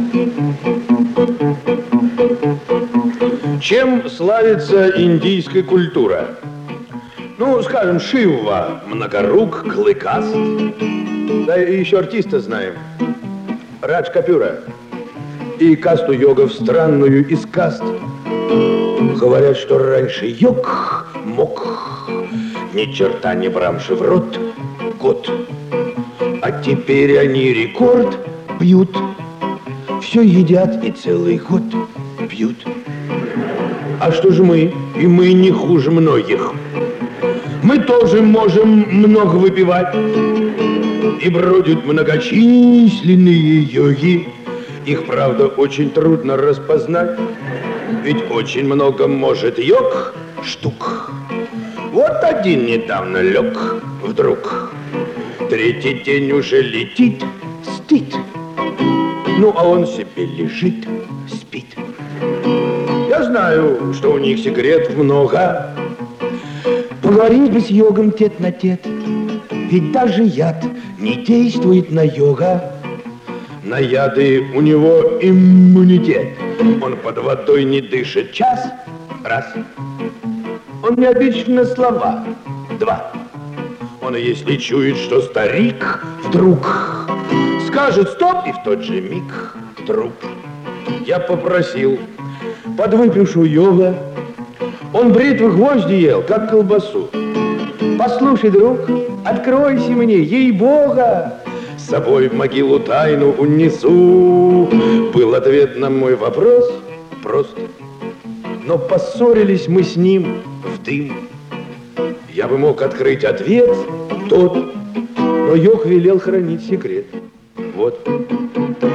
Чем славится индийская культура? Ну, скажем, Шива, многорук, клыкаст. Да и еще артиста знаем. Радж Капюра. И касту йогов странную из каст. Говорят, что раньше йог мог ни черта не брамши в рот год. А теперь они рекорд бьют. Все едят и целый год пьют. А что же мы? И мы не хуже многих. Мы тоже можем много выпивать. И бродят многочисленные йоги. Их, правда, очень трудно распознать. Ведь очень много может йог штук. Вот один недавно лег вдруг. Третий день уже летит, спит. Ну, а он себе лежит, спит. Я знаю, что у них секретов много. Поговорить бы с йогом тет на тет. Ведь даже яд не действует на йога. На яды у него иммунитет. Он под водой не дышит час, раз. Он не обидчив на слова, два. Он, если чует, что старик вдруг скажет стоп, и в тот же миг труп. Я попросил подвыпившую йога. Он бритвы гвозди ел, как колбасу. Послушай, друг, откройся мне, ей-бога, с собой в могилу тайну унесу. Был ответ на мой вопрос прост. Но поссорились мы с ним в дым. Я бы мог открыть ответ тот, но йог велел хранить секрет. Вот.